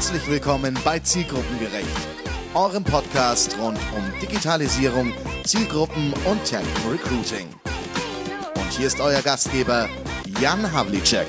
Herzlich willkommen bei Zielgruppengerecht, eurem Podcast rund um Digitalisierung, Zielgruppen und Talent-Recruiting. Und hier ist euer Gastgeber Jan Havlicek.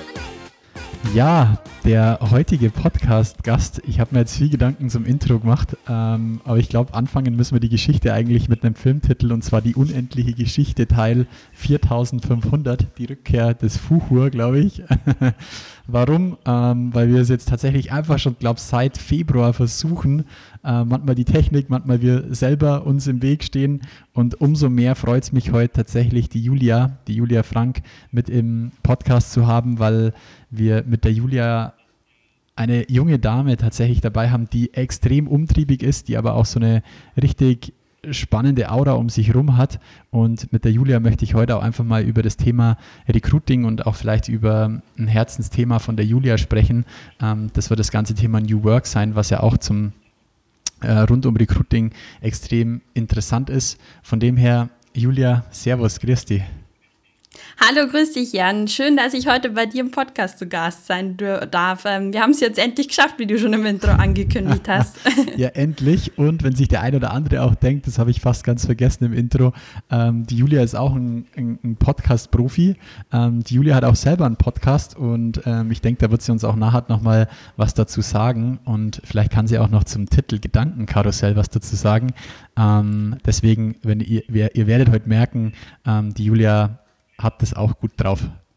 Ja, der heutige Podcast-Gast, ich habe mir jetzt viel Gedanken zum Intro gemacht, aber ich glaube, anfangen müssen wir die Geschichte eigentlich mit einem Filmtitel, und zwar Die unendliche Geschichte Teil 4500, die Rückkehr des Fuchur, glaube ich. Warum? Weil wir es jetzt tatsächlich einfach schon, glaube ich, seit Februar versuchen, manchmal die Technik, manchmal wir selber uns im Weg stehen, und umso mehr freut es mich heute tatsächlich die Julia Frank mit im Podcast zu haben, weil wir mit der Julia eine junge Dame tatsächlich dabei haben, die extrem umtriebig ist, die aber auch so eine richtig spannende Aura um sich rum hat. Und mit der Julia möchte ich heute auch einfach mal über das Thema Recruiting und auch vielleicht über ein Herzensthema von der Julia sprechen. Das wird das ganze Thema New Work sein, was ja auch zum rund um Recruiting extrem interessant ist. Von dem her, Julia, servus, grüß dich. Hallo, grüß dich, Jan. Schön, dass ich heute bei dir im Podcast zu Gast sein darf. Wir haben es jetzt endlich geschafft, wie du schon im Intro angekündigt hast. Ja, endlich. Und wenn sich der ein oder andere auch denkt, das habe ich fast ganz vergessen im Intro, die Julia ist auch ein Podcast-Profi. Die Julia hat auch selber einen Podcast, und ich denke, da wird sie uns auch nachher nochmal was dazu sagen, und vielleicht kann sie auch noch zum Titel Gedankenkarussell was dazu sagen. Deswegen, ihr werdet heute merken, die Julia hat das auch gut drauf.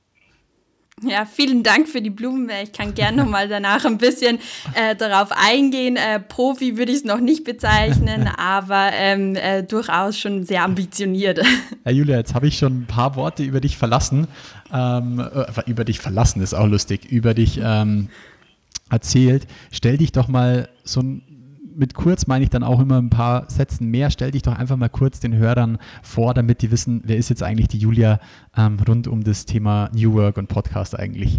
Ja, vielen Dank für die Blumen. Ich kann gerne nochmal danach ein bisschen darauf eingehen. Profi würde ich es noch nicht bezeichnen, aber durchaus schon sehr ambitioniert. Ja, Julia, jetzt habe ich schon ein paar Worte über dich verlassen. Über dich verlassen ist auch lustig. Über dich erzählt. Stell dich doch mal mit kurz meine ich dann auch immer ein paar Sätzen mehr. Stell dich doch einfach mal kurz den Hörern vor, damit die wissen, wer ist jetzt eigentlich die Julia rund um das Thema New Work und Podcast eigentlich.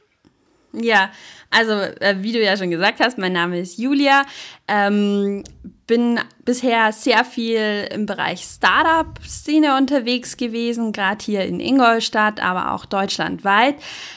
Ja, also wie du ja schon gesagt hast, mein Name ist Julia. Bin bisher sehr viel im Bereich Startup-Szene unterwegs gewesen, gerade hier in Ingolstadt, aber auch deutschlandweit.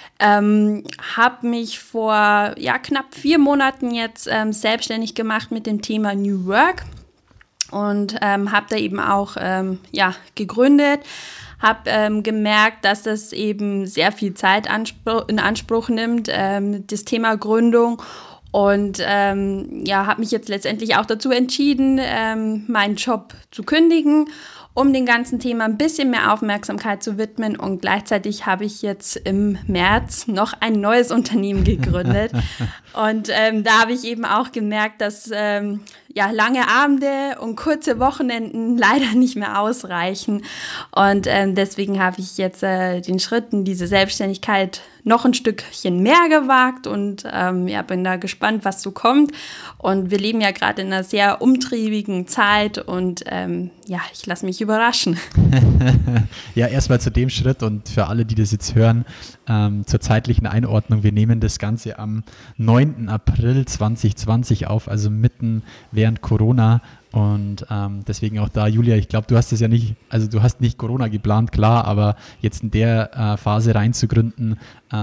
Habe mich vor knapp 4 Monaten jetzt selbstständig gemacht mit dem Thema New Work und habe da eben auch gegründet. Habe gemerkt, dass das eben sehr viel Zeit in Anspruch nimmt, das Thema Gründung. Und habe mich jetzt letztendlich auch dazu entschieden, meinen Job zu kündigen, um dem ganzen Thema ein bisschen mehr Aufmerksamkeit zu widmen. Und gleichzeitig habe ich jetzt im März noch ein neues Unternehmen gegründet. Und da habe ich eben auch gemerkt, dass lange Abende und kurze Wochenenden leider nicht mehr ausreichen. Und deswegen habe ich jetzt den Schritt in diese Selbstständigkeit noch ein Stückchen mehr gewagt und bin da gespannt, was so kommt. Und wir leben ja gerade in einer sehr umtriebigen Zeit, und ich lasse mich überraschen. Ja, erstmal zu dem Schritt, und für alle, die das jetzt hören, zur zeitlichen Einordnung. Wir nehmen das Ganze am 9. April 2020 auf, also mitten während Corona. Und deswegen auch da, Julia, ich glaube, du hast es ja nicht, also du hast nicht Corona geplant, klar, aber jetzt in der Phase reinzugründen,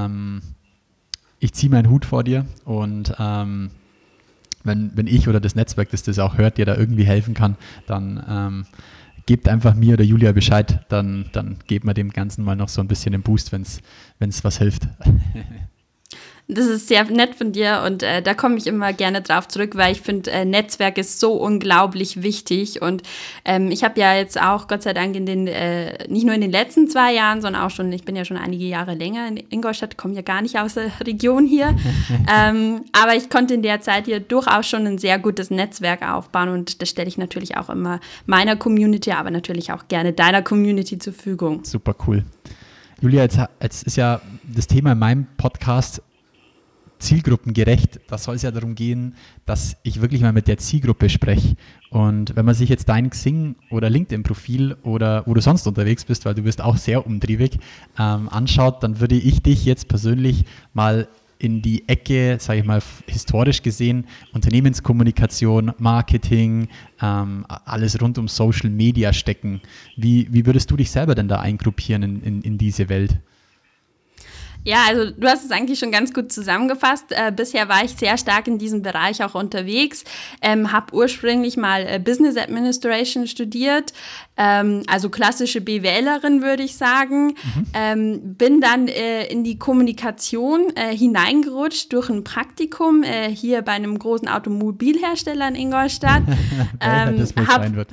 ich ziehe meinen Hut vor dir, und wenn ich oder das Netzwerk, das auch hört, dir da irgendwie helfen kann, dann gebt einfach mir oder Julia Bescheid, dann geben wir dem Ganzen mal noch so ein bisschen den Boost, wenn es was hilft. Das ist sehr nett von dir, und da komme ich immer gerne drauf zurück, weil ich finde, Netzwerk ist so unglaublich wichtig, und ich habe ja jetzt auch Gott sei Dank nicht nur in den letzten 2 Jahren, sondern auch schon, ich bin ja schon einige Jahre länger in Ingolstadt, komme ja gar nicht aus der Region hier, aber ich konnte in der Zeit hier durchaus schon ein sehr gutes Netzwerk aufbauen, und das stelle ich natürlich auch immer meiner Community, aber natürlich auch gerne deiner Community zur Verfügung. Super cool. Julia, jetzt ist ja das Thema in meinem Podcast zielgruppengerecht. Da soll es ja darum gehen, dass ich wirklich mal mit der Zielgruppe spreche. Und wenn man sich jetzt dein Xing- oder LinkedIn-Profil oder wo du sonst unterwegs bist, weil du bist auch sehr umtriebig, anschaut, dann würde ich dich jetzt persönlich mal in die Ecke, sage ich mal, historisch gesehen, Unternehmenskommunikation, Marketing, alles rund um Social Media stecken. Wie würdest du dich selber denn da eingruppieren in diese Welt? Ja, also du hast es eigentlich schon ganz gut zusammengefasst. Bisher war ich sehr stark in diesem Bereich auch unterwegs, habe ursprünglich mal Business Administration studiert, also klassische BWLerin, würde ich sagen. Bin dann in die Kommunikation hineingerutscht durch ein Praktikum hier bei einem großen Automobilhersteller in Ingolstadt. Das wohl sein wird.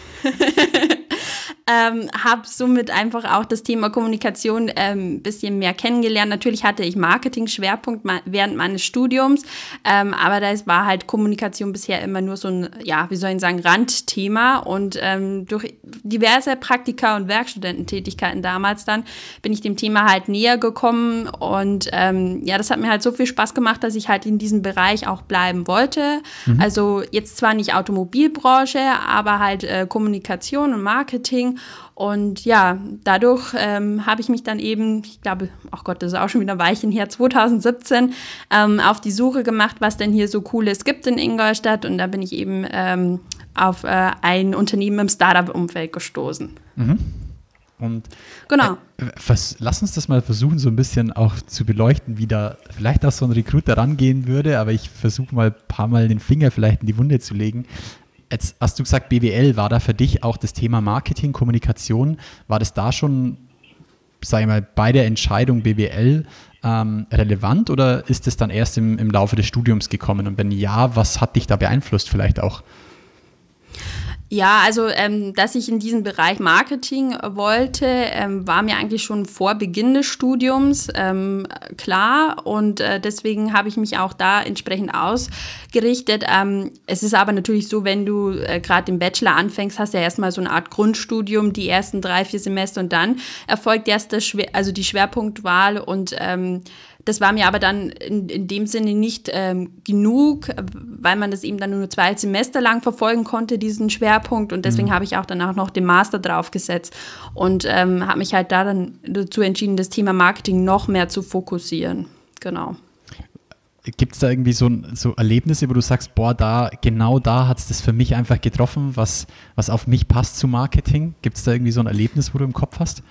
Habe somit einfach auch das Thema Kommunikation ein bisschen mehr kennengelernt. Natürlich hatte ich Marketing-Schwerpunkt während meines Studiums, aber da war halt Kommunikation bisher immer nur so ein, ja, wie soll ich sagen, Randthema. Und durch diverse Praktika und Werkstudententätigkeiten damals dann bin ich dem Thema halt näher gekommen. Und ja, das hat mir halt so viel Spaß gemacht, dass ich halt in diesem Bereich auch bleiben wollte. Also jetzt zwar nicht Automobilbranche, aber halt Kommunikation und Marketing. Und ja, dadurch habe ich mich dann eben, ich glaube, ach Gott, das ist auch schon wieder ein Weilchen her, 2017, auf die Suche gemacht, was denn hier so Cooles gibt in Ingolstadt. Und da bin ich eben auf ein Unternehmen im Startup-Umfeld gestoßen. Und genau. Lass uns das mal versuchen, so ein bisschen auch zu beleuchten, wie da vielleicht auch so ein Recruiter rangehen würde, aber ich versuche mal ein paar Mal den Finger vielleicht in die Wunde zu legen. Jetzt hast du gesagt, BWL, war da für dich auch das Thema Marketing, Kommunikation, war das da schon, sag ich mal, bei der Entscheidung BWL relevant oder ist es dann erst im Laufe des Studiums gekommen? Und wenn ja, was hat dich da beeinflusst vielleicht auch? Ja, also dass ich in diesen Bereich Marketing wollte, war mir eigentlich schon vor Beginn des Studiums klar und deswegen habe ich mich auch da entsprechend ausgerichtet. Es ist aber natürlich so, wenn du gerade im Bachelor anfängst, hast du ja erstmal so eine Art Grundstudium, die ersten 3-4 Semester und dann erfolgt erst die Schwerpunktwahl und das war mir aber dann in dem Sinne nicht genug, weil man das eben dann nur 2 Semester lang verfolgen konnte, diesen Schwerpunkt. Und deswegen habe ich auch danach noch den Master draufgesetzt und habe mich halt da dann dazu entschieden, das Thema Marketing noch mehr zu fokussieren. Genau. Gibt es da irgendwie so Erlebnisse, wo du sagst, boah, genau da hat es das für mich einfach getroffen, was auf mich passt zu Marketing? Gibt es da irgendwie so ein Erlebnis, wo du im Kopf hast?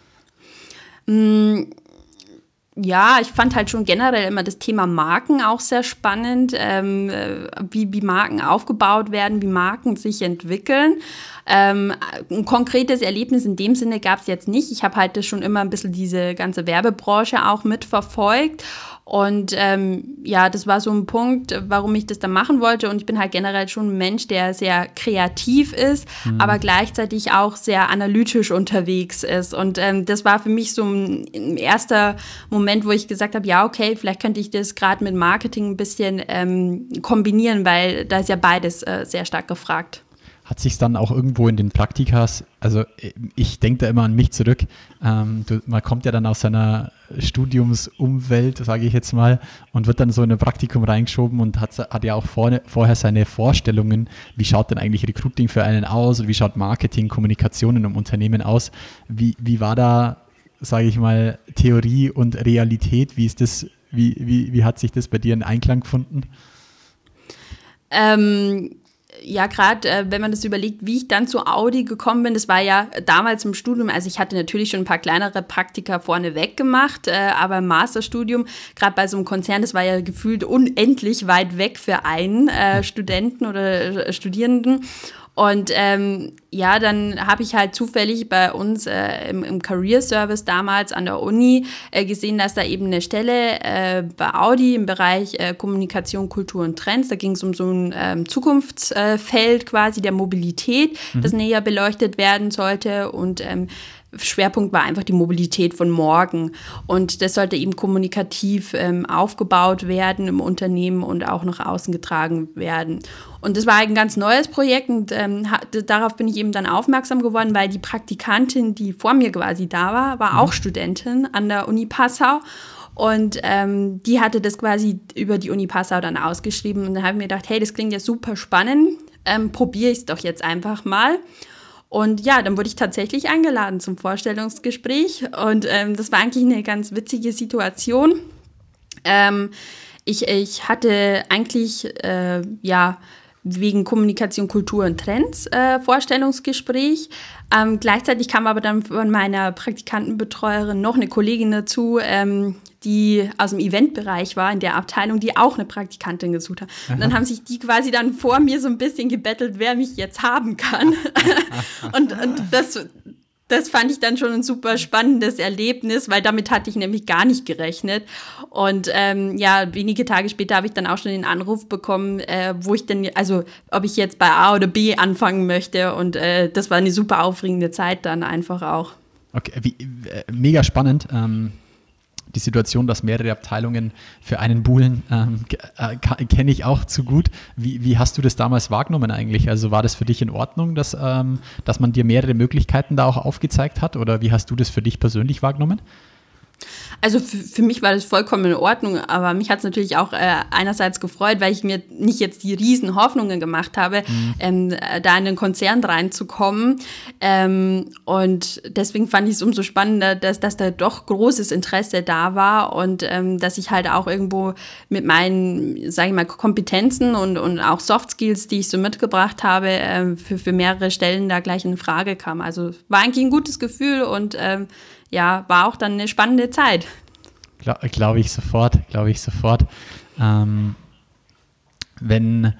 Ja, ich fand halt schon generell immer das Thema Marken auch sehr spannend, wie Marken aufgebaut werden, wie Marken sich entwickeln. Ein konkretes Erlebnis in dem Sinne gab es jetzt nicht. Ich habe halt das schon immer ein bisschen diese ganze Werbebranche auch mitverfolgt. Und ja, das war so ein Punkt, warum ich das dann machen wollte. Und ich bin halt generell schon ein Mensch, der sehr kreativ ist, aber gleichzeitig auch sehr analytisch unterwegs ist. Und das war für mich so ein erster Moment, wo ich gesagt habe, ja, okay, vielleicht könnte ich das gerade mit Marketing ein bisschen kombinieren, weil da ist ja beides sehr stark gefragt. Hat sich dann auch irgendwo in den Praktikas, also ich denke da immer an mich zurück, man kommt ja dann aus seiner Studiumsumwelt, sage ich jetzt mal, und wird dann so in ein Praktikum reingeschoben und hat ja auch vorher seine Vorstellungen, wie schaut denn eigentlich Recruiting für einen aus und wie schaut Marketing, Kommunikation in einem Unternehmen aus, wie war da, sage ich mal, Theorie und Realität, wie ist das, wie hat sich das bei dir in Einklang gefunden? Ja, gerade wenn man das überlegt, wie ich dann zu Audi gekommen bin, das war ja damals im Studium, also ich hatte natürlich schon ein paar kleinere Praktika vorneweg gemacht, aber im Masterstudium, gerade bei so einem Konzern, das war ja gefühlt unendlich weit weg für einen Studenten oder Studierenden. Und ja, dann habe ich halt zufällig bei uns im Career Service damals an der Uni gesehen, dass da eben eine Stelle bei Audi im Bereich Kommunikation, Kultur und Trends, da ging es um so ein Zukunftsfeld quasi der Mobilität, das näher beleuchtet werden sollte und Schwerpunkt war einfach die Mobilität von morgen und das sollte eben kommunikativ aufgebaut werden im Unternehmen und auch nach außen getragen werden. Und das war ein ganz neues Projekt und darauf bin ich eben dann aufmerksam geworden, weil die Praktikantin, die vor mir quasi da war auch Studentin an der Uni Passau. Und die hatte das quasi über die Uni Passau dann ausgeschrieben und dann habe ich mir gedacht, hey, das klingt ja super spannend, probiere ich es doch jetzt einfach mal. Und ja, dann wurde ich tatsächlich eingeladen zum Vorstellungsgespräch und das war eigentlich eine ganz witzige Situation. Ich hatte eigentlich, wegen Kommunikation, Kultur und Trends Vorstellungsgespräch. Gleichzeitig kam aber dann von meiner Praktikantenbetreuerin noch eine Kollegin dazu, die aus dem Eventbereich war, in der Abteilung, die auch eine Praktikantin gesucht hat. Und dann haben sich die quasi dann vor mir so ein bisschen gebettelt, wer mich jetzt haben kann. und das fand ich dann schon ein super spannendes Erlebnis, weil damit hatte ich nämlich gar nicht gerechnet. Und wenige Tage später habe ich dann auch schon den Anruf bekommen, wo ich denn, also ob ich jetzt bei A oder B anfangen möchte. Und das war eine super aufregende Zeit dann einfach auch. Okay, mega spannend. Die Situation, dass mehrere Abteilungen für einen buhlen, kenne ich auch zu gut. Wie hast du das damals wahrgenommen eigentlich? Also war das für dich in Ordnung, dass man dir mehrere Möglichkeiten da auch aufgezeigt hat? Oder wie hast du das für dich persönlich wahrgenommen? Also für mich war das vollkommen in Ordnung, aber mich hat es natürlich auch einerseits gefreut, weil ich mir nicht jetzt die riesen Hoffnungen gemacht habe, da in den Konzern reinzukommen. Und deswegen fand ich es umso spannender, dass da doch großes Interesse da war und dass ich halt auch irgendwo mit meinen, sage ich mal, Kompetenzen und auch Soft Skills, die ich so mitgebracht habe, für mehrere Stellen da gleich in Frage kam. Also war eigentlich ein gutes Gefühl und war auch dann eine spannende Zeit. Glaube ich sofort. Wenn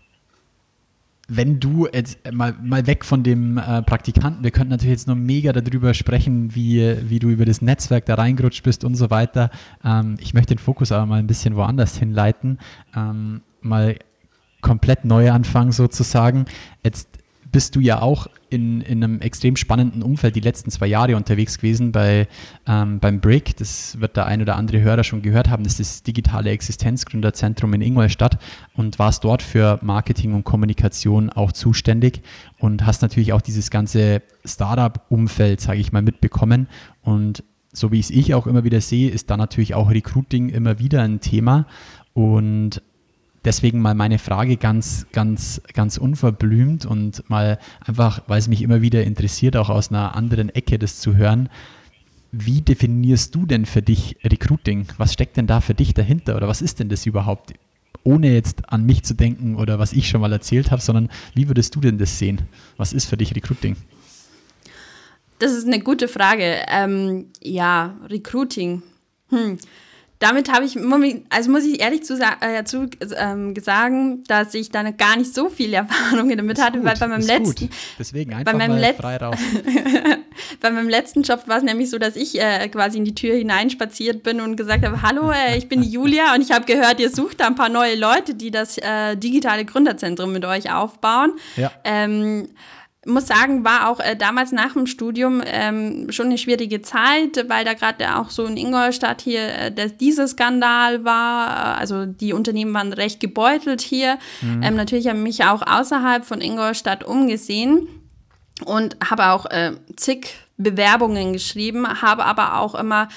du jetzt mal weg von dem Praktikanten, wir könnten natürlich jetzt noch mega darüber sprechen, wie du über das Netzwerk da reingerutscht bist und so weiter. Ich möchte den Fokus aber mal ein bisschen woanders hinleiten, mal komplett neu anfangen sozusagen. Jetzt bist du ja auch in einem extrem spannenden Umfeld die letzten 2 Jahre unterwegs gewesen beim BRIC. Das wird der ein oder andere Hörer schon gehört haben. Das ist das digitale Existenzgründerzentrum in Ingolstadt und warst dort für Marketing und Kommunikation auch zuständig und hast natürlich auch dieses ganze Startup-Umfeld, sage ich mal, mitbekommen. Und so wie ich auch immer wieder sehe, ist da natürlich auch Recruiting immer wieder ein Thema. Und deswegen mal meine Frage ganz, ganz, ganz unverblümt und mal einfach, weil es mich immer wieder interessiert, auch aus einer anderen Ecke das zu hören. Wie definierst du denn für dich Recruiting? Was steckt denn da für dich dahinter oder was ist denn das überhaupt? Ohne jetzt an mich zu denken oder was ich schon mal erzählt habe, sondern wie würdest du denn das sehen? Was ist für dich Recruiting? Das ist eine gute Frage. Recruiting. Damit habe ich, also muss ich ehrlich sagen, dass ich da gar nicht so viel Erfahrung damit hatte, weil bei meinem letzten, deswegen einfach mal frei raus. Bei meinem letzten Job war es nämlich so, dass ich quasi in die Tür hineinspaziert bin und gesagt habe, hallo, ich bin die Julia und ich habe gehört, ihr sucht da ein paar neue Leute, die das digitale Gründerzentrum mit euch aufbauen. Ja. Muss sagen, war auch damals nach dem Studium schon eine schwierige Zeit, weil da gerade auch so in Ingolstadt hier der Dieselskandal war. Also die Unternehmen waren recht gebeutelt hier. Natürlich habe ich mich auch außerhalb von Ingolstadt umgesehen und habe auch zig Bewerbungen geschrieben, habe aber auch immer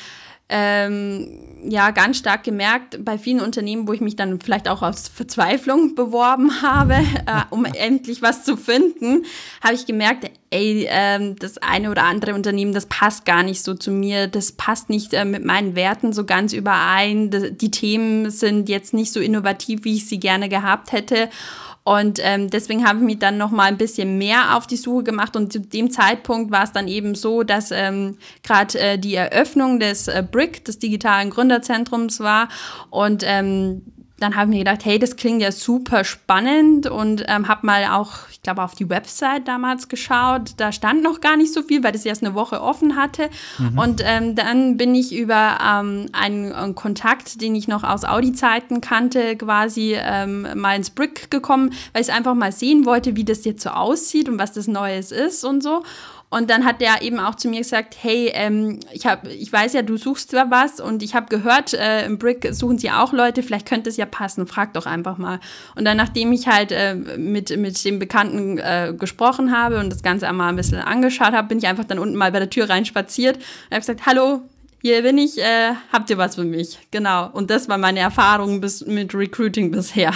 ganz stark gemerkt, bei vielen Unternehmen, wo ich mich dann vielleicht auch aus Verzweiflung beworben habe, um endlich was zu finden, habe ich gemerkt, das eine oder andere Unternehmen, das passt gar nicht so zu mir, das passt nicht mit meinen Werten so ganz überein, die Themen sind jetzt nicht so innovativ, wie ich sie gerne gehabt hätte. Und deswegen habe ich mich dann noch mal ein bisschen mehr auf die Suche gemacht und zu dem Zeitpunkt war es dann eben so, dass gerade die Eröffnung des BRIC, des digitalen Gründerzentrums war und dann habe ich mir gedacht, hey, das klingt ja super spannend und habe mal auch, ich glaube, auf die Website damals geschaut. Da stand noch gar nicht so viel, weil das erst eine Woche offen hatte. Und dann bin ich über einen Kontakt, den ich noch aus Audi-Zeiten kannte, quasi mal ins BRIC gekommen, weil ich einfach mal sehen wollte, wie das jetzt so aussieht und was das Neues ist und so. Und dann hat der eben auch zu mir gesagt, hey, ich weiß ja, du suchst da was und ich habe gehört, im BRIC suchen sie auch Leute, vielleicht könnte es ja passen, frag doch einfach mal. Und dann, nachdem ich halt mit dem Bekannten gesprochen habe und das Ganze einmal ein bisschen angeschaut habe, bin ich einfach dann unten mal bei der Tür reinspaziert und habe gesagt, hallo, hier bin ich, habt ihr was für mich? Genau, und das war meine Erfahrung mit Recruiting bisher.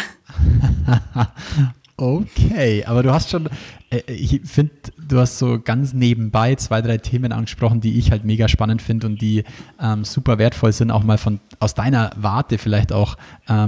Okay, aber du hast schon, ich finde, du hast so ganz nebenbei 2, 3 Themen angesprochen, die ich halt mega spannend finde und die super wertvoll sind, auch mal aus deiner Warte vielleicht auch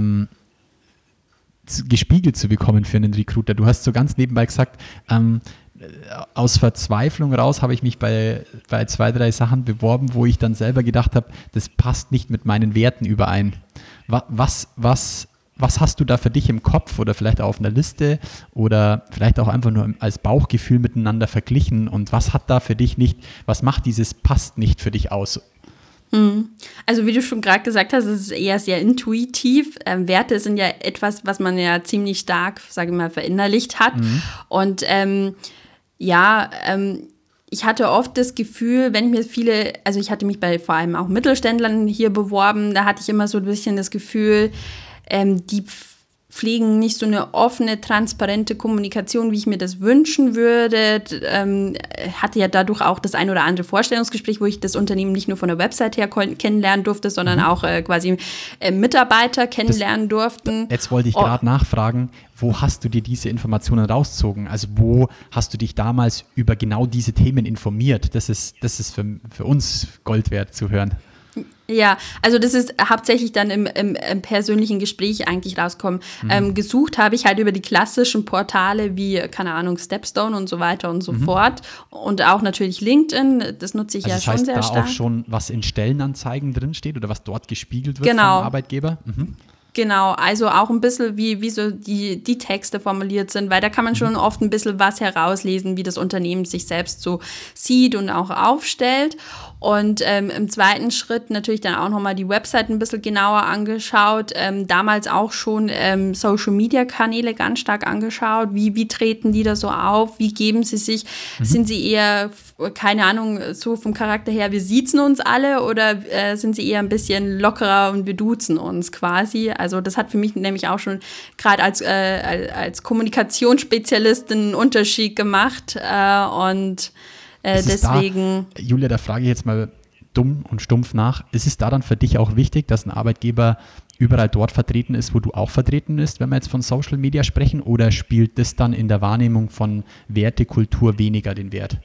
gespiegelt zu bekommen für einen Recruiter. Du hast so ganz nebenbei gesagt, aus Verzweiflung raus habe ich mich bei 2, 3 Sachen beworben, wo ich dann selber gedacht habe, das passt nicht mit meinen Werten überein. Was hast du da für dich im Kopf oder vielleicht auch auf einer Liste oder vielleicht auch einfach nur als Bauchgefühl miteinander verglichen und was hat da für dich nicht, was macht dieses passt nicht für dich aus? Also wie du schon gerade gesagt hast, es ist eher sehr intuitiv. Werte sind ja etwas, was man ja ziemlich stark, sage ich mal, verinnerlicht hat. Und ich hatte oft das Gefühl, wenn ich mir ich hatte mich bei vor allem auch Mittelständlern hier beworben, da hatte ich immer so ein bisschen das Gefühl, die pflegen nicht so eine offene, transparente Kommunikation, wie ich mir das wünschen würde. Hatte ja dadurch auch das ein oder andere Vorstellungsgespräch, wo ich das Unternehmen nicht nur von der Website her kennenlernen durfte, sondern auch quasi Mitarbeiter kennenlernen durften. Jetzt wollte ich gerade nachfragen, wo hast du dir diese Informationen rausgezogen? Also wo hast du dich damals über genau diese Themen informiert? Das ist für uns Gold wert zu hören. Ja, also das ist hauptsächlich dann im persönlichen Gespräch eigentlich rauskommen. Gesucht habe ich halt über die klassischen Portale wie, keine Ahnung, Stepstone und so weiter und so fort. Und auch natürlich LinkedIn, das nutze ich ja schon sehr stark. Das heißt, da auch schon was in Stellenanzeigen drinsteht oder was dort gespiegelt wird vom Arbeitgeber? Genau, also auch ein bisschen, wie so die Texte formuliert sind, weil da kann man schon oft ein bisschen was herauslesen, wie das Unternehmen sich selbst so sieht und auch aufstellt. Und im zweiten Schritt natürlich dann auch nochmal die Website ein bisschen genauer angeschaut, damals auch schon Social-Media-Kanäle ganz stark angeschaut, wie treten die da so auf, wie geben sie sich, sind sie eher, keine Ahnung, so vom Charakter her, wir siezen uns alle oder sind sie eher ein bisschen lockerer und wir duzen uns quasi. Also das hat für mich nämlich auch schon gerade als Kommunikationsspezialistin einen Unterschied gemacht und deswegen. Julia, da frage ich jetzt mal dumm und stumpf nach. Ist es da dann für dich auch wichtig, dass ein Arbeitgeber überall dort vertreten ist, wo du auch vertreten bist, wenn wir jetzt von Social Media sprechen, oder spielt das dann in der Wahrnehmung von Wertekultur weniger den Wert?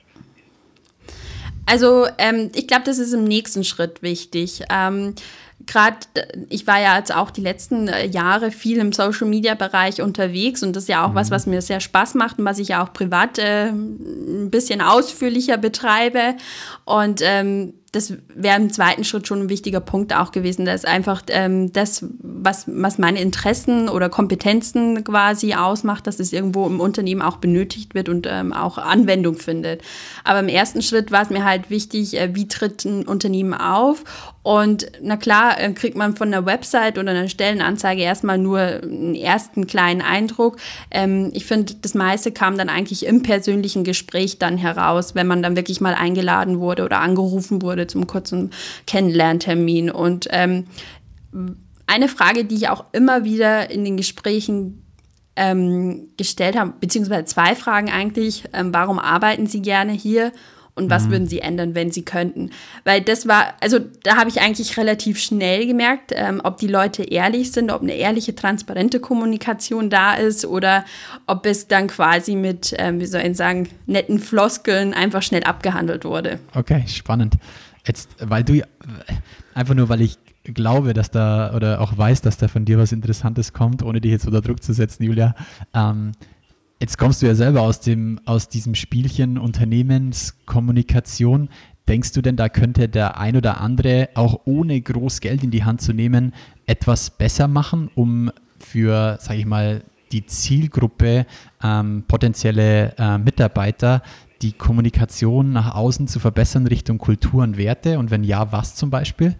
Also ich glaube, das ist im nächsten Schritt wichtig. Gerade, ich war ja jetzt auch die letzten Jahre viel im Social-Media-Bereich unterwegs und das ist ja auch was mir sehr Spaß macht und was ich ja auch privat ein bisschen ausführlicher betreibe. Und das wäre im zweiten Schritt schon ein wichtiger Punkt auch gewesen, dass einfach das, was meine Interessen oder Kompetenzen quasi ausmacht, dass es irgendwo im Unternehmen auch benötigt wird und auch Anwendung findet. Aber im ersten Schritt war es mir halt wichtig, wie tritt ein Unternehmen auf? Und na klar, kriegt man von der Website oder einer Stellenanzeige erstmal nur einen ersten kleinen Eindruck. Ich finde, das meiste kam dann eigentlich im persönlichen Gespräch dann heraus, wenn man dann wirklich mal eingeladen wurde oder angerufen wurde zum kurzen Kennenlerntermin. Und eine Frage, die ich auch immer wieder in den Gesprächen gestellt habe, beziehungsweise 2 Fragen eigentlich, warum arbeiten Sie gerne hier? Und was würden Sie ändern, wenn Sie könnten? Weil das war, also da habe ich eigentlich relativ schnell gemerkt, ob die Leute ehrlich sind, ob eine ehrliche, transparente Kommunikation da ist oder ob es dann quasi mit, wie soll ich sagen, netten Floskeln einfach schnell abgehandelt wurde. Okay, spannend. Jetzt, weil ich glaube, dass da, oder auch weiß, dass da von dir was Interessantes kommt, ohne dich jetzt unter Druck zu setzen, Julia. Jetzt kommst du ja selber aus diesem Spielchen Unternehmenskommunikation. Denkst du denn, da könnte der ein oder andere auch ohne groß Geld in die Hand zu nehmen etwas besser machen, um für, sage ich mal, die Zielgruppe potenzielle Mitarbeiter die Kommunikation nach außen zu verbessern Richtung Kultur und Werte? Und wenn ja, was zum Beispiel?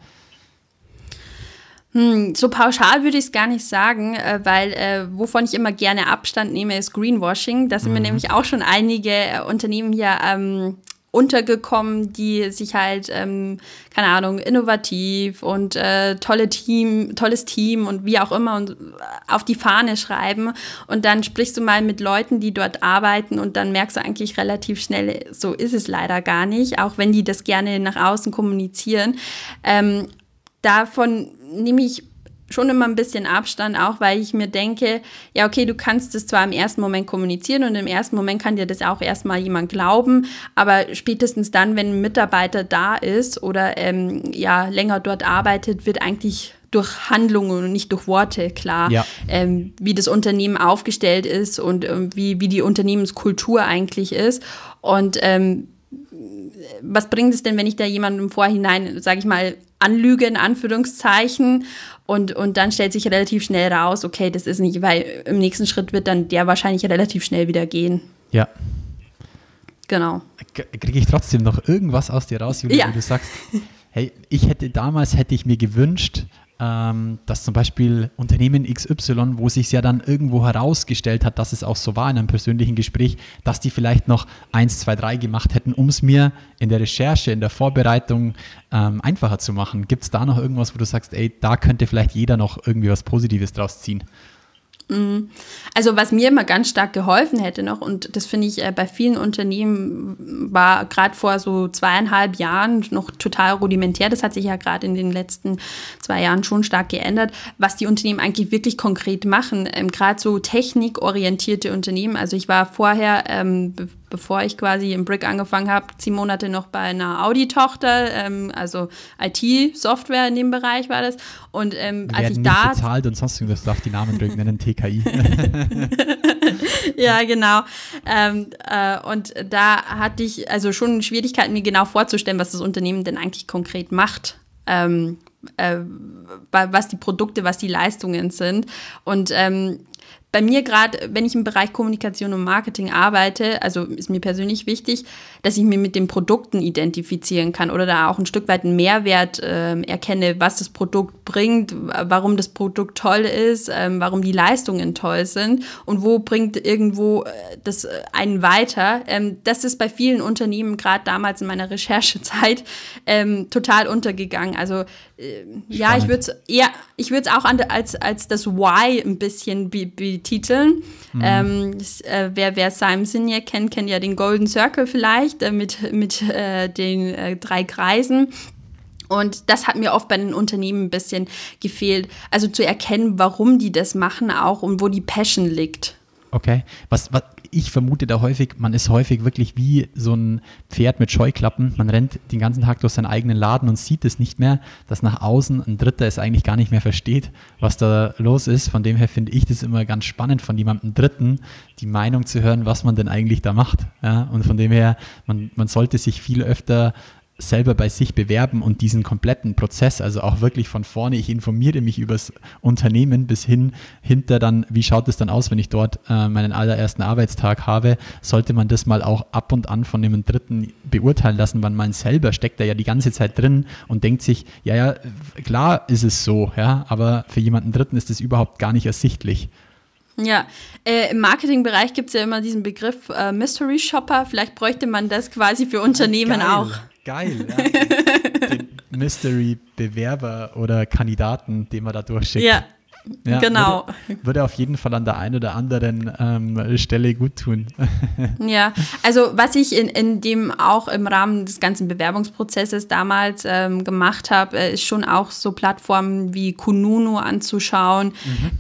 So pauschal würde ich es gar nicht sagen, weil wovon ich immer gerne Abstand nehme, ist Greenwashing. Da sind mir nämlich auch schon einige Unternehmen hier untergekommen, die sich halt, keine Ahnung, innovativ und tolles Team und wie auch immer und auf die Fahne schreiben. Und dann sprichst du mal mit Leuten, die dort arbeiten und dann merkst du eigentlich relativ schnell, so ist es leider gar nicht, auch wenn die das gerne nach außen kommunizieren. Davon nehme ich schon immer ein bisschen Abstand, auch weil ich mir denke, ja okay, du kannst es zwar im ersten Moment kommunizieren und im ersten Moment kann dir das auch erstmal jemand glauben, aber spätestens dann, wenn ein Mitarbeiter da ist oder länger dort arbeitet, wird eigentlich durch Handlungen und nicht durch Worte klar, wie das Unternehmen aufgestellt ist und wie die Unternehmenskultur eigentlich ist. Und was bringt es denn, wenn ich da jemanden im Vorhinein, sage ich mal, anlüge, in Anführungszeichen, und dann stellt sich relativ schnell raus, okay, das ist nicht, weil im nächsten Schritt wird dann der wahrscheinlich relativ schnell wieder gehen. Ja. Genau. Kriege ich trotzdem noch irgendwas aus dir raus, Julia, wo du sagst, hey, hätte ich mir gewünscht, dass zum Beispiel Unternehmen XY, wo sich ja dann irgendwo herausgestellt hat, dass es auch so war in einem persönlichen Gespräch, dass die vielleicht noch 1, 2, 3 gemacht hätten, um es mir in der Recherche, in der Vorbereitung einfacher zu machen. Gibt es da noch irgendwas, wo du sagst, ey, da könnte vielleicht jeder noch irgendwie was Positives draus ziehen? Also was mir immer ganz stark geholfen hätte noch, und das finde ich bei vielen Unternehmen war gerade vor so 2,5 Jahren noch total rudimentär, das hat sich ja gerade in den letzten 2 Jahren schon stark geändert, was die Unternehmen eigentlich wirklich konkret machen, gerade so technikorientierte Unternehmen. Also ich war vorher, bevor ich quasi im Brick angefangen habe, 10 Monate noch bei einer Audi-Tochter, also IT-Software in dem Bereich war das. Und als ich da nicht bezahlt und sonst irgendwas, darf die Namen drücken, nennen TKI. Ja, genau. Und da hatte ich also schon Schwierigkeiten, mir genau vorzustellen, was das Unternehmen denn eigentlich konkret macht. Was die Produkte, was die Leistungen sind. Und bei mir gerade, wenn ich im Bereich Kommunikation und Marketing arbeite, also ist mir persönlich wichtig, dass ich mir mit den Produkten identifizieren kann oder da auch ein Stück weit einen Mehrwert erkenne, was das Produkt bringt, warum das Produkt toll ist, warum die Leistungen toll sind und wo bringt irgendwo das einen weiter. Das ist bei vielen Unternehmen, gerade damals in meiner Recherchezeit, total untergegangen. Also ja, ich würde es auch als das Why ein bisschen betiteln. Wer Simon Sinek kennt ja den Golden Circle vielleicht mit den 3 Kreisen. Und das hat mir oft bei den Unternehmen ein bisschen gefehlt. Also zu erkennen, warum die das machen auch und wo die Passion liegt. Okay, was ich vermute da häufig, man ist häufig wirklich wie so ein Pferd mit Scheuklappen. Man rennt den ganzen Tag durch seinen eigenen Laden und sieht es nicht mehr, dass nach außen ein Dritter es eigentlich gar nicht mehr versteht, was da los ist. Von dem her finde ich das immer ganz spannend, von jemandem Dritten die Meinung zu hören, was man denn eigentlich da macht. Ja? Und von dem her, man sollte sich viel öfter selber bei sich bewerben und diesen kompletten Prozess, also auch wirklich von vorne, ich informiere mich über das Unternehmen bis hinter dann, wie schaut es dann aus, wenn ich dort meinen allerersten Arbeitstag habe, sollte man das mal auch ab und an von dem Dritten beurteilen lassen, weil man selber steckt da ja die ganze Zeit drin und denkt sich, ja, klar ist es so, ja, aber für jemanden Dritten ist es überhaupt gar nicht ersichtlich. Ja, im Marketingbereich gibt es ja immer diesen Begriff Mystery Shopper, vielleicht bräuchte man das quasi für Unternehmen auch. Geil, ja. Den Mystery-Bewerber oder Kandidaten, den man da durchschickt. Ja, genau. Würde auf jeden Fall an der einen oder anderen Stelle gut tun. Ja, also was ich in dem auch im Rahmen des ganzen Bewerbungsprozesses damals gemacht habe, ist schon auch so Plattformen wie Kununu anzuschauen.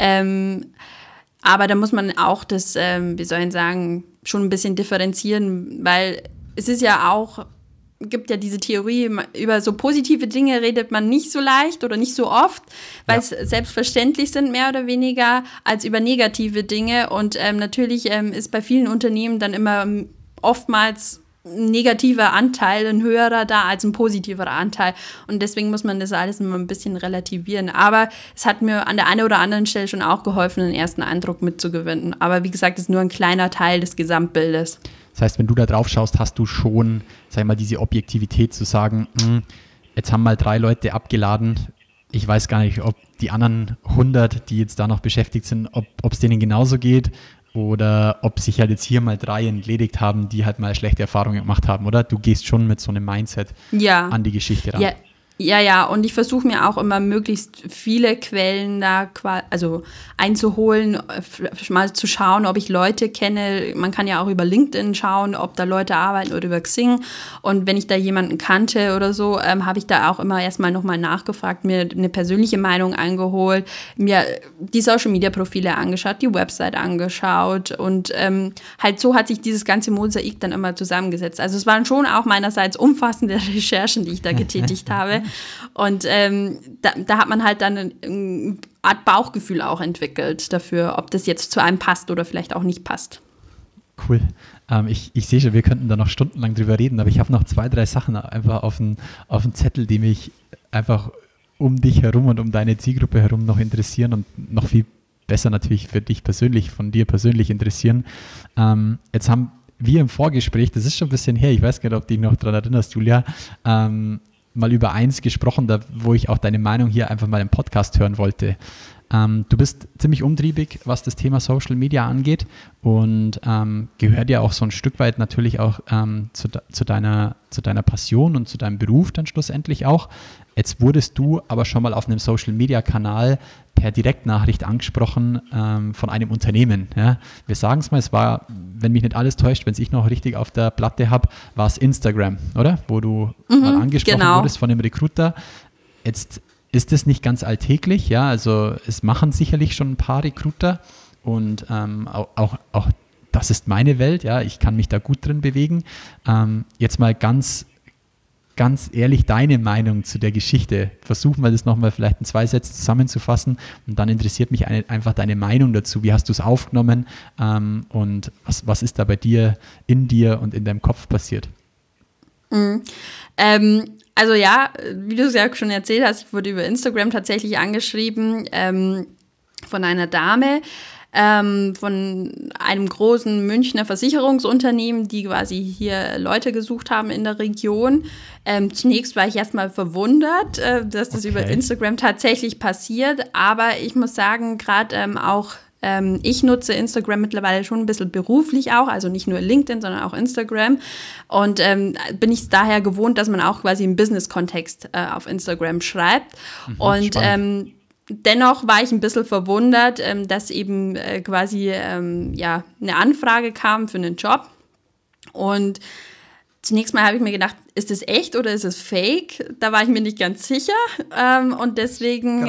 Aber da muss man auch das, wie soll ich sagen, schon ein bisschen differenzieren, weil es ist ja auch, gibt ja diese Theorie, über so positive Dinge redet man nicht so leicht oder nicht so oft, weil es selbstverständlich sind, mehr oder weniger, als über negative Dinge. Und natürlich ist bei vielen Unternehmen dann immer oftmals ein negativer Anteil, ein höherer da als ein positiverer Anteil. Und deswegen muss man das alles immer ein bisschen relativieren. Aber es hat mir an der einen oder anderen Stelle schon auch geholfen, einen ersten Eindruck mitzugewinnen. Aber wie gesagt, das ist nur ein kleiner Teil des Gesamtbildes. Das heißt, wenn du da drauf schaust, hast du schon, sag ich mal, diese Objektivität zu sagen, jetzt haben mal 3 Leute abgeladen. Ich weiß gar nicht, ob die anderen 100, die jetzt da noch beschäftigt sind, ob es denen genauso geht oder ob sich halt jetzt hier mal 3 entledigt haben, die halt mal schlechte Erfahrungen gemacht haben, oder? Du gehst schon mit so einem Mindset an die Geschichte ran. Ja, und ich versuche mir auch immer möglichst viele Quellen da einzuholen, mal zu schauen, ob ich Leute kenne. Man kann ja auch über LinkedIn schauen, ob da Leute arbeiten oder über Xing. Und wenn ich da jemanden kannte oder so, habe ich da auch immer erstmal nochmal nachgefragt, mir eine persönliche Meinung eingeholt, mir die Social-Media-Profile angeschaut, die Website angeschaut und halt so hat sich dieses ganze Mosaik dann immer zusammengesetzt. Also es waren schon auch meinerseits umfassende Recherchen, die ich da getätigt habe. Und da hat man halt dann eine Art Bauchgefühl auch entwickelt dafür, ob das jetzt zu einem passt oder vielleicht auch nicht passt. Cool. Ich sehe schon, wir könnten da noch stundenlang drüber reden, aber ich habe noch 2, 3 Sachen einfach auf dem Zettel, die mich einfach um dich herum und um deine Zielgruppe herum noch interessieren und noch viel besser natürlich für dich persönlich, von dir persönlich interessieren. Jetzt haben wir im Vorgespräch, das ist schon ein bisschen her, ich weiß gar nicht, ob du dich noch daran erinnerst, Julia, mal über eins gesprochen, wo ich auch deine Meinung hier einfach mal im Podcast hören wollte. Du bist ziemlich umtriebig, was das Thema Social Media angeht und gehört ja auch so ein Stück weit natürlich auch zu deiner Passion und zu deinem Beruf dann schlussendlich auch. Jetzt wurdest du aber schon mal auf einem Social Media Kanal per Direktnachricht angesprochen von einem Unternehmen. Ja? Wir sagen es mal, es war, wenn mich nicht alles täuscht, wenn es ich noch richtig auf der Platte habe, war es Instagram, oder? Wo du mal angesprochen wurdest von einem Recruiter. Jetzt ist das nicht ganz alltäglich, ja, also es machen sicherlich schon ein paar Recruiter und auch das ist meine Welt, ja, ich kann mich da gut drin bewegen. Jetzt mal ganz ehrlich deine Meinung zu der Geschichte. Versuchen wir das nochmal vielleicht in 2 Sätzen zusammenzufassen und dann interessiert mich einfach deine Meinung dazu. Wie hast du es aufgenommen und was ist da bei dir, in dir und in deinem Kopf passiert? Also ja, wie du es ja schon erzählt hast, ich wurde über Instagram tatsächlich angeschrieben von einer Dame, von einem großen Münchner Versicherungsunternehmen, die quasi hier Leute gesucht haben in der Region. Zunächst war ich erstmal verwundert, dass das über Instagram tatsächlich passiert, aber ich muss sagen, gerade auch ich nutze Instagram mittlerweile schon ein bisschen beruflich auch, also nicht nur LinkedIn, sondern auch Instagram. Und bin ich daher gewohnt, dass man auch quasi im Business-Kontext auf Instagram schreibt. Und dennoch war ich ein bisschen verwundert, dass eben quasi eine Anfrage kam für einen Job. Und zunächst mal habe ich mir gedacht, ist es echt oder ist es fake? Da war ich mir nicht ganz sicher. Und deswegen,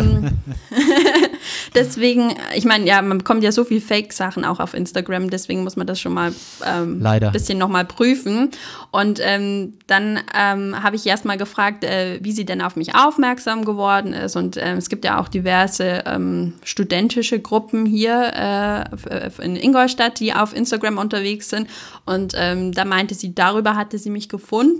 ich meine, ja, man bekommt ja so viel Fake-Sachen auch auf Instagram, deswegen muss man das schon mal ein bisschen nochmal prüfen. Und dann habe ich erst mal gefragt, wie sie denn auf mich aufmerksam geworden ist. Und es gibt ja auch diverse studentische Gruppen hier in Ingolstadt, die auf Instagram unterwegs sind. Und da meinte sie, darüber hatte sie mich gefunden.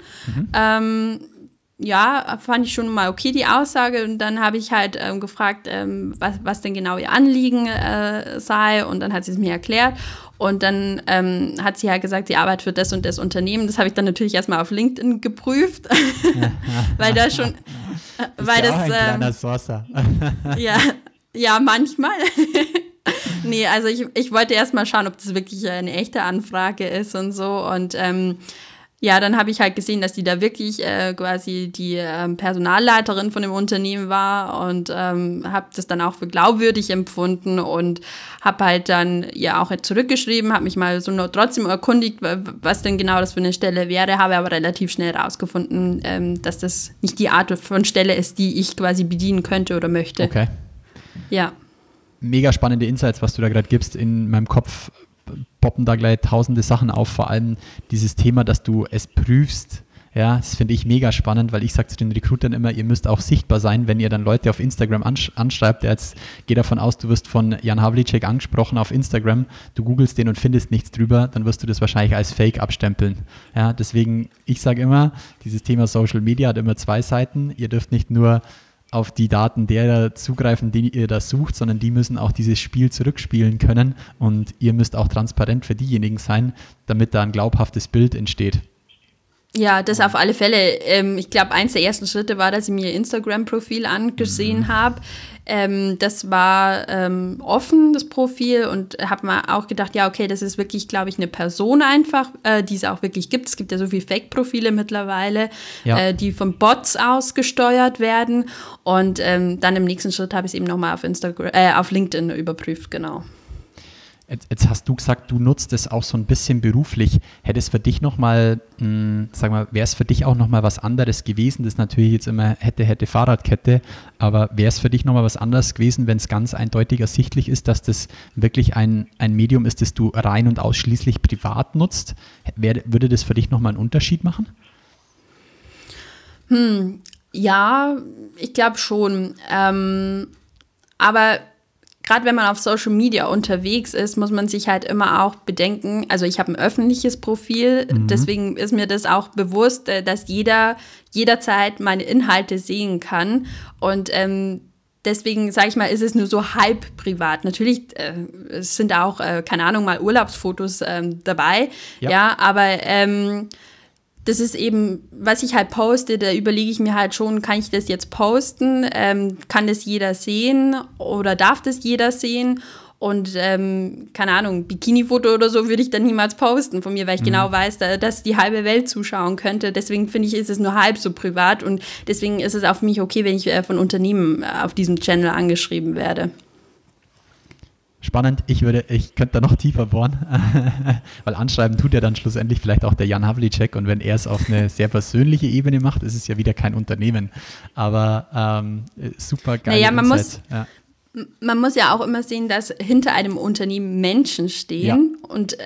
Ja, fand ich schon mal okay, die Aussage. Und dann habe ich halt gefragt, was denn genau ihr Anliegen sei. Und dann hat sie es mir erklärt. Und dann hat sie halt gesagt, sie arbeitet für das und das Unternehmen. Das habe ich dann natürlich erstmal auf LinkedIn geprüft. Weil da schon... weil das ein kleiner Sourcer. ja, manchmal. Nee, also ich wollte erstmal schauen, ob das wirklich eine echte Anfrage ist und so. Und ja, dann habe ich halt gesehen, dass die da wirklich quasi die Personalleiterin von dem Unternehmen war und habe das dann auch für glaubwürdig empfunden und habe halt dann ja auch zurückgeschrieben, habe mich mal so trotzdem erkundigt, was denn genau das für eine Stelle wäre, habe aber relativ schnell rausgefunden, dass das nicht die Art von Stelle ist, die ich quasi bedienen könnte oder möchte. Okay. Ja. Mega spannende Insights, was du da gerade gibst. In meinem Kopf poppen da gleich tausende Sachen auf, vor allem dieses Thema, dass du es prüfst. Ja, das finde ich mega spannend, weil ich sage zu den Recruitern immer, ihr müsst auch sichtbar sein, wenn ihr dann Leute auf Instagram anschreibt. Jetzt geh davon aus, du wirst von Jan Havlicek angesprochen auf Instagram, du googelst den und findest nichts drüber, dann wirst du das wahrscheinlich als Fake abstempeln. Ja, deswegen, ich sage immer, dieses Thema Social Media hat immer 2 Seiten. Ihr dürft nicht nur auf die Daten derer zugreifen, die ihr da sucht, sondern die müssen auch dieses Spiel zurückspielen können und ihr müsst auch transparent für diejenigen sein, damit da ein glaubhaftes Bild entsteht. Ja, das auf alle Fälle. Ich glaube, eins der ersten Schritte war, dass ich mir ihr Instagram-Profil angesehen habe. Das war offen, das Profil, und habe mir auch gedacht, ja, okay, das ist wirklich, glaube ich, eine Person einfach, die es auch wirklich gibt. Es gibt ja so viele Fake-Profile mittlerweile, die von Bots aus gesteuert werden. Und dann im nächsten Schritt habe ich es eben nochmal auf LinkedIn überprüft, genau. Jetzt hast du gesagt, du nutzt es auch so ein bisschen beruflich. Hätte es für dich nochmal, wäre es für dich auch nochmal was anderes gewesen? Das ist natürlich jetzt immer hätte Fahrradkette, aber wäre es für dich nochmal was anderes gewesen, wenn es ganz eindeutig ersichtlich ist, dass das wirklich ein Medium ist, das du rein und ausschließlich privat nutzt? Würde das für dich nochmal einen Unterschied machen? Ja, ich glaube schon. Aber gerade wenn man auf Social Media unterwegs ist, muss man sich halt immer auch bedenken, also ich habe ein öffentliches Profil, deswegen ist mir das auch bewusst, dass jeder jederzeit meine Inhalte sehen kann, und deswegen, sage ich mal, ist es nur so halb privat. Natürlich es sind auch, keine Ahnung, mal Urlaubsfotos dabei, ja, aber das ist eben, was ich halt poste, da überlege ich mir halt schon, kann ich das jetzt posten? Kann das jeder sehen oder darf das jeder sehen? Und keine Ahnung, Bikini-Foto oder so würde ich dann niemals posten von mir, weil ich genau weiß, dass die halbe Welt zuschauen könnte. Deswegen finde ich, ist es nur halb so privat, und deswegen ist es auch für mich okay, wenn ich von Unternehmen auf diesem Channel angeschrieben werde. Spannend, ich könnte da noch tiefer bohren, weil anschreiben tut ja dann schlussendlich vielleicht auch der Jan Havlicek, und wenn er es auf eine sehr persönliche Ebene macht, ist es ja wieder kein Unternehmen, aber super geil. Naja, man muss ja auch immer sehen, dass hinter einem Unternehmen Menschen stehen, und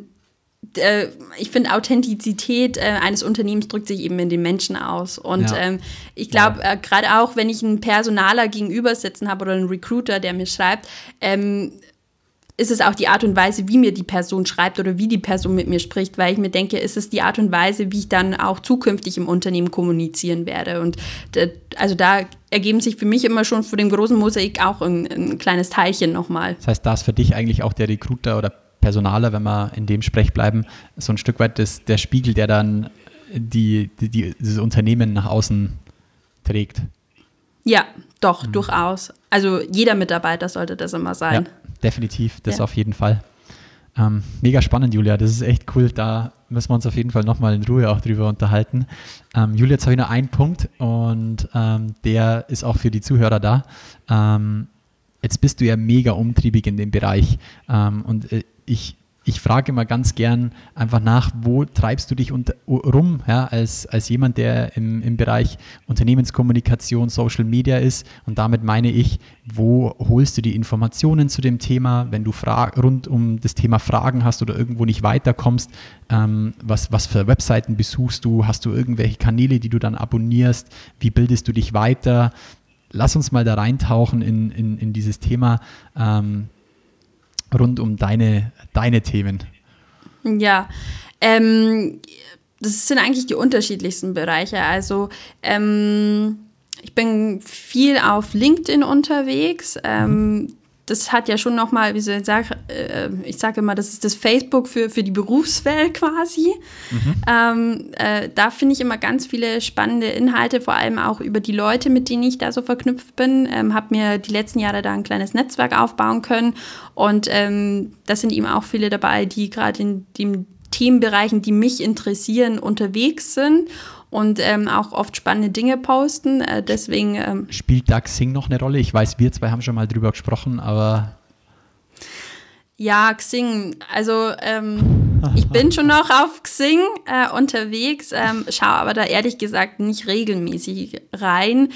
ich finde, Authentizität eines Unternehmens drückt sich eben in den Menschen aus. Und ich glaube, gerade auch, wenn ich einen Personaler gegenüber sitzen habe oder einen Recruiter, der mir schreibt, ist es auch die Art und Weise, wie mir die Person schreibt oder wie die Person mit mir spricht, weil ich mir denke, ist es die Art und Weise, wie ich dann auch zukünftig im Unternehmen kommunizieren werde. Und also da ergeben sich für mich immer schon vor dem großen Mosaik auch ein kleines Teilchen nochmal. Das heißt, da ist für dich eigentlich auch der Recruiter oder Personaler, wenn wir in dem Sprech bleiben, so ein Stück weit der Spiegel, der dann dieses Unternehmen nach außen trägt. Ja, doch, durchaus. Also jeder Mitarbeiter sollte das immer sein. Ja, definitiv, das auf jeden Fall. Mega spannend, Julia, das ist echt cool. Da müssen wir uns auf jeden Fall nochmal in Ruhe auch drüber unterhalten. Julia, jetzt habe ich noch einen Punkt, und der ist auch für die Zuhörer da. Jetzt bist du ja mega umtriebig in dem Bereich, und ich frage immer ganz gern einfach nach, wo treibst du dich rum, ja, als jemand, der im Bereich Unternehmenskommunikation, Social Media ist, und damit meine ich, wo holst du die Informationen zu dem Thema, wenn du rund um das Thema Fragen hast oder irgendwo nicht weiterkommst, was für Webseiten besuchst du, hast du irgendwelche Kanäle, die du dann abonnierst, wie bildest du dich weiter? Lass uns mal da reintauchen in dieses Thema, rund um deine Themen. Ja, das sind eigentlich die unterschiedlichsten Bereiche. Also ich bin viel auf LinkedIn unterwegs. Das hat ja schon nochmal, wie soll ich sagen, ich sage immer, das ist das Facebook für die Berufswelt quasi. Da finde ich immer ganz viele spannende Inhalte, vor allem auch über die Leute, mit denen ich da so verknüpft bin. Habe mir die letzten Jahre da ein kleines Netzwerk aufbauen können, und da sind eben auch viele dabei, die gerade in den Themenbereichen, die mich interessieren, unterwegs sind und auch oft spannende Dinge posten. Deswegen spielt da Xing noch eine Rolle? Ich weiß, wir zwei haben schon mal drüber gesprochen, aber... Ja, Xing. Also ich bin schon noch auf Xing unterwegs, schaue aber da ehrlich gesagt nicht regelmäßig rein,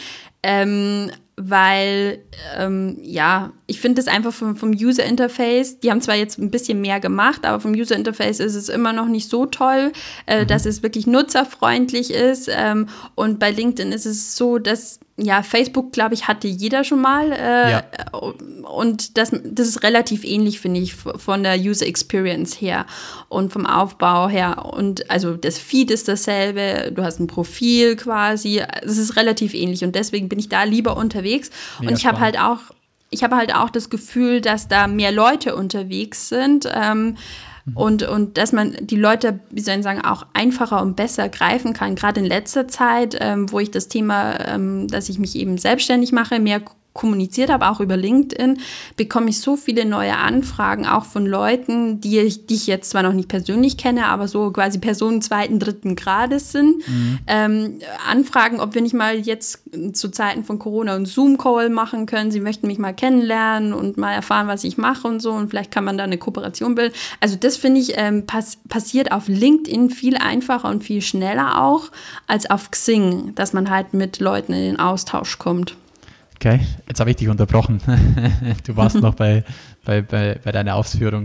weil, ich finde es einfach vom User-Interface, die haben zwar jetzt ein bisschen mehr gemacht, aber vom User-Interface ist es immer noch nicht so toll, dass es wirklich nutzerfreundlich ist. Und bei LinkedIn ist es so, dass, Facebook, glaube ich, hatte jeder schon mal. Und das ist relativ ähnlich, finde ich, von der User-Experience her und vom Aufbau her. Und also das Feed ist dasselbe, du hast ein Profil quasi, es ist relativ ähnlich, und deswegen bin ich da lieber unterwegs. Und ich habe halt auch das Gefühl, dass da mehr Leute unterwegs sind, und dass man die Leute, wie soll ich sagen, auch einfacher und besser greifen kann. Gerade in letzter Zeit, wo ich das Thema, dass ich mich eben selbstständig mache, mehr kommuniziert habe, auch über LinkedIn, bekomme ich so viele neue Anfragen, auch von Leuten, die ich jetzt zwar noch nicht persönlich kenne, aber so quasi Personen 2., 3. Grades sind. Anfragen, ob wir nicht mal jetzt zu Zeiten von Corona einen Zoom-Call machen können. Sie möchten mich mal kennenlernen und mal erfahren, was ich mache und so. Und vielleicht kann man da eine Kooperation bilden. Also das finde ich passiert auf LinkedIn viel einfacher und viel schneller auch als auf Xing, dass man halt mit Leuten in den Austausch kommt. Okay, jetzt habe ich dich unterbrochen. Du warst noch bei deiner Ausführung.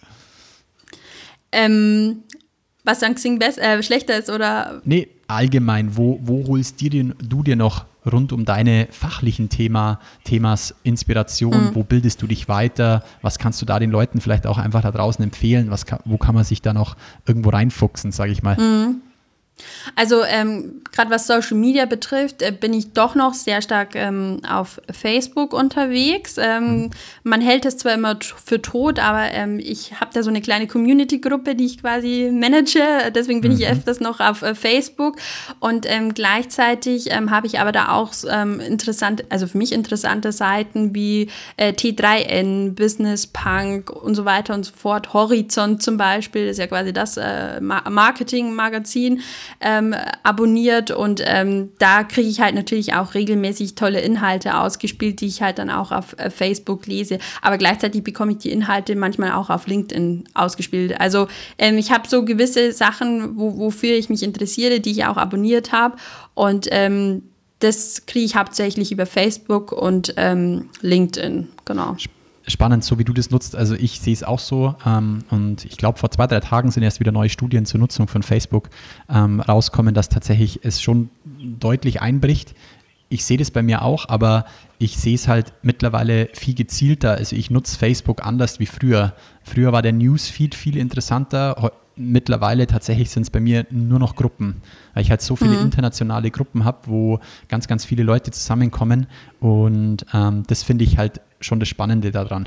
Was an Xing schlechter ist, oder? Nee, allgemein. Wo holst du dir noch rund um deine fachlichen Themas Inspiration? Wo bildest du dich weiter? Was kannst du da den Leuten vielleicht auch einfach da draußen empfehlen? Wo kann man sich da noch irgendwo reinfuchsen, sage ich mal? Also gerade was Social Media betrifft, bin ich doch noch sehr stark auf Facebook unterwegs. Man hält es zwar immer für tot, aber ich habe da so eine kleine Community-Gruppe, die ich quasi manage. Deswegen bin ich öfters noch auf Facebook. Und gleichzeitig habe ich aber da auch für mich interessante Seiten wie T3N, Business Punk und so weiter und so fort. Horizont zum Beispiel, das ist ja quasi das Marketing-Magazin. Abonniert und da kriege ich halt natürlich auch regelmäßig tolle Inhalte ausgespielt, die ich halt dann auch auf Facebook lese, aber gleichzeitig bekomme ich die Inhalte manchmal auch auf LinkedIn ausgespielt. Also ich habe so gewisse Sachen, wofür ich mich interessiere, die ich auch abonniert habe und das kriege ich hauptsächlich über Facebook und LinkedIn, genau. Spannend, so wie du das nutzt. Also ich sehe es auch so und ich glaube, vor 2, 3 Tagen sind erst wieder neue Studien zur Nutzung von Facebook rauskommen, dass tatsächlich es schon deutlich einbricht. Ich sehe das bei mir auch, aber ich sehe es halt mittlerweile viel gezielter. Also ich nutze Facebook anders wie früher. Früher war der Newsfeed viel interessanter. Mittlerweile tatsächlich sind es bei mir nur noch Gruppen, weil ich halt so viele internationale Gruppen habe, wo ganz, ganz viele Leute zusammenkommen und das finde ich halt schon das Spannende daran.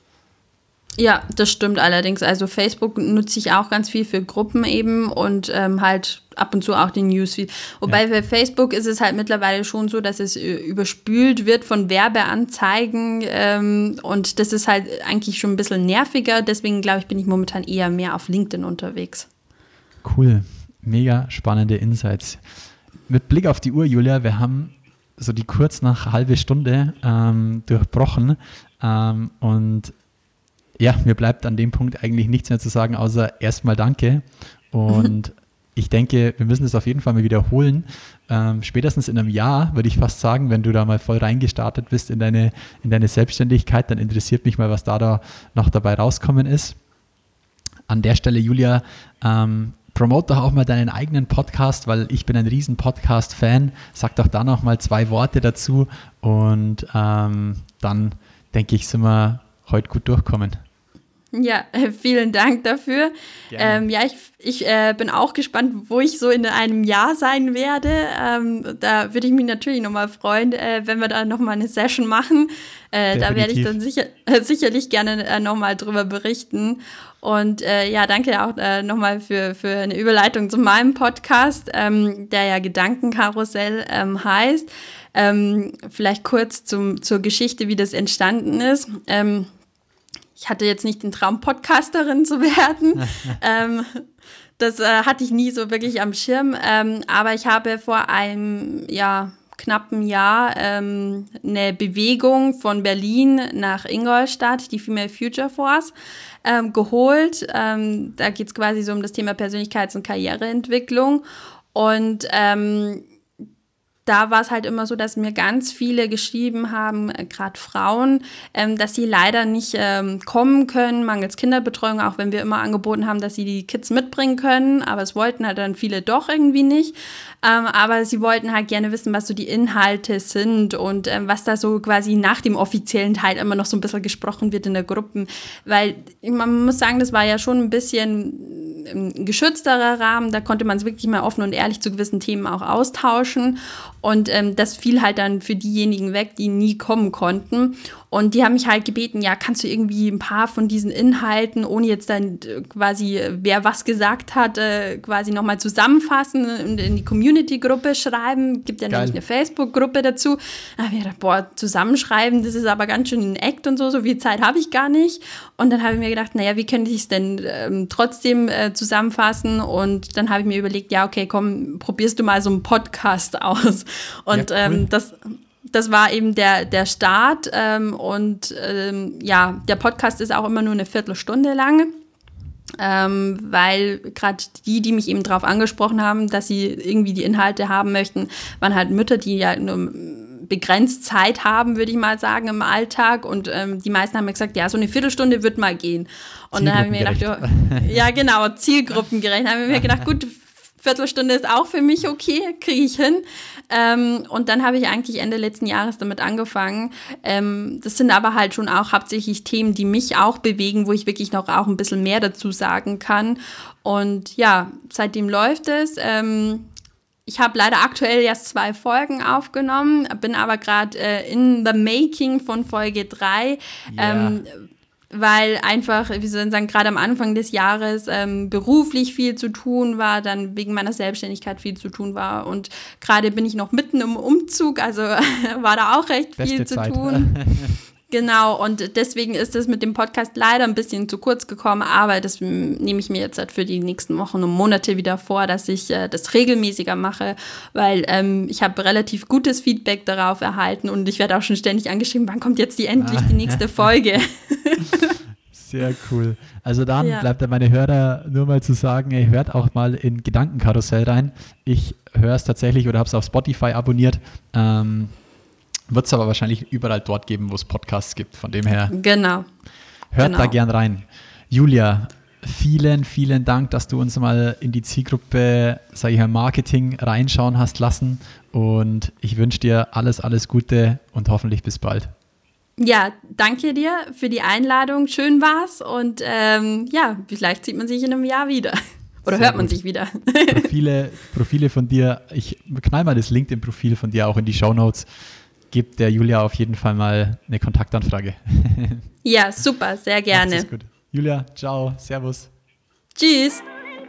Ja, das stimmt allerdings. Also Facebook nutze ich auch ganz viel für Gruppen eben und halt ab und zu auch den Newsfeed. Wobei bei Facebook ist es halt mittlerweile schon so, dass es überspült wird von Werbeanzeigen und das ist halt eigentlich schon ein bisschen nerviger. Deswegen glaube ich, bin ich momentan eher mehr auf LinkedIn unterwegs. Cool, mega spannende Insights. Mit Blick auf die Uhr, Julia, wir haben so die kurz nach halbe Stunde durchbrochen und ja, mir bleibt an dem Punkt eigentlich nichts mehr zu sagen, außer erstmal Danke. Und ich denke, wir müssen das auf jeden Fall mal wiederholen. Spätestens in einem Jahr, würde ich fast sagen, wenn du da mal voll reingestartet bist in deine Selbstständigkeit, dann interessiert mich mal, was da noch dabei rauskommen ist. An der Stelle, Julia, promote doch auch mal deinen eigenen Podcast, weil ich bin ein riesen Podcast-Fan. Sag doch da noch mal 2 Worte dazu und dann denke ich, sind wir heute gut durchkommen. Ja, vielen Dank dafür. Ich bin auch gespannt, wo ich so in einem Jahr sein werde. Da würde ich mich natürlich nochmal freuen, wenn wir da nochmal eine Session machen. Da werde ich dann sicherlich gerne nochmal drüber berichten. Und danke auch nochmal für eine Überleitung zu meinem Podcast, der ja Gedankenkarussell heißt. Vielleicht kurz zur Geschichte, wie das entstanden ist. Ich hatte jetzt nicht den Traum, Podcasterin zu werden. Das hatte ich nie so wirklich am Schirm. Aber ich habe vor einem knappen Jahr eine Bewegung von Berlin nach Ingolstadt, die Female Future Force, geholt. Da geht es quasi so um das Thema Persönlichkeits- und Karriereentwicklung. Und da war es halt immer so, dass mir ganz viele geschrieben haben, gerade Frauen, dass sie leider nicht kommen können, mangels Kinderbetreuung, auch wenn wir immer angeboten haben, dass sie die Kids mitbringen können. Aber es wollten halt dann viele doch irgendwie nicht. Aber sie wollten halt gerne wissen, was so die Inhalte sind und was da so quasi nach dem offiziellen Teil immer noch so ein bisschen gesprochen wird in der Gruppe. Weil man muss sagen, das war ja schon ein bisschen ein geschützterer Rahmen. Da konnte man es wirklich mal offen und ehrlich zu gewissen Themen auch austauschen. Und das fiel halt dann für diejenigen weg, die nie kommen konnten. Und die haben mich halt gebeten, ja, kannst du irgendwie ein paar von diesen Inhalten, ohne jetzt dann quasi, wer was gesagt hat, quasi nochmal zusammenfassen und in die Community-Gruppe schreiben. Gibt ja nämlich eine Facebook-Gruppe dazu. Da habe ich gedacht, boah, zusammenschreiben, das ist aber ganz schön ein Act und so viel Zeit habe ich gar nicht. Und dann habe ich mir gedacht, naja, wie könnte ich es denn trotzdem zusammenfassen? Und dann habe ich mir überlegt, ja, okay, komm, probierst du mal so einen Podcast aus. Und ja, cool. Das war eben der Start ja, der Podcast ist auch immer nur eine Viertelstunde lang, weil gerade die mich eben darauf angesprochen haben, dass sie irgendwie die Inhalte haben möchten, waren halt Mütter, die ja nur begrenzt Zeit haben, würde ich mal sagen, im Alltag und die meisten haben mir gesagt, ja, so eine Viertelstunde wird mal gehen. Und dann habe ich mir gedacht, ja genau, zielgruppengerecht. Dann habe ich mir gedacht, gut, Viertelstunde ist auch für mich okay, kriege ich hin. Und dann habe ich eigentlich Ende letzten Jahres damit angefangen. Das sind aber halt schon auch hauptsächlich Themen, die mich auch bewegen, wo ich wirklich noch auch ein bisschen mehr dazu sagen kann. Und ja, seitdem läuft es. Ich habe leider aktuell erst 2 Folgen aufgenommen, bin aber gerade in the making von Folge 3. Yeah. Weil einfach, wie soll ich sagen, gerade am Anfang des Jahres beruflich viel zu tun war, dann wegen meiner Selbstständigkeit viel zu tun war und gerade bin ich noch mitten im Umzug, also war da auch recht viel zu tun. Genau, und deswegen ist es mit dem Podcast leider ein bisschen zu kurz gekommen, aber das nehme ich mir jetzt halt für die nächsten Wochen und Monate wieder vor, dass ich das regelmäßiger mache, weil ich habe relativ gutes Feedback darauf erhalten und ich werde auch schon ständig angeschrieben, wann kommt jetzt endlich die nächste Folge? Sehr cool. Also dann bleibt ja meine Hörer nur mal zu sagen, ihr hört auch mal in Gedankenkarussell rein. Ich höre es tatsächlich oder habe es auf Spotify abonniert. Wird es aber wahrscheinlich überall dort geben, wo es Podcasts gibt. Von dem her, hört da gern rein. Julia, vielen, vielen Dank, dass du uns mal in die Zielgruppe, sage ich mal, Marketing reinschauen hast lassen. Und ich wünsche dir alles, alles Gute und hoffentlich bis bald. Ja, danke dir für die Einladung. Schön war's. Und ja, vielleicht sieht man sich in einem Jahr wieder. Oder hört man sich wieder. Profile von dir. Ich knall mal das LinkedIn-Profil von dir auch in die Shownotes. Gebt der Julia auf jeden Fall mal eine Kontaktanfrage. Ja, super, sehr gerne. Macht's gut. Julia, ciao, servus. Tschüss.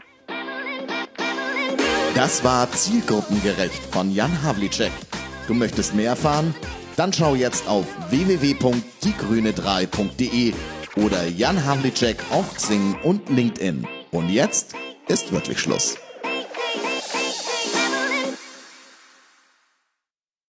Das war Zielgruppengerecht von Jan Havlicek. Du möchtest mehr erfahren? Dann schau jetzt auf www.diegrüne3.de oder Jan Havlicek auf Xing und LinkedIn. Und jetzt ist wirklich Schluss.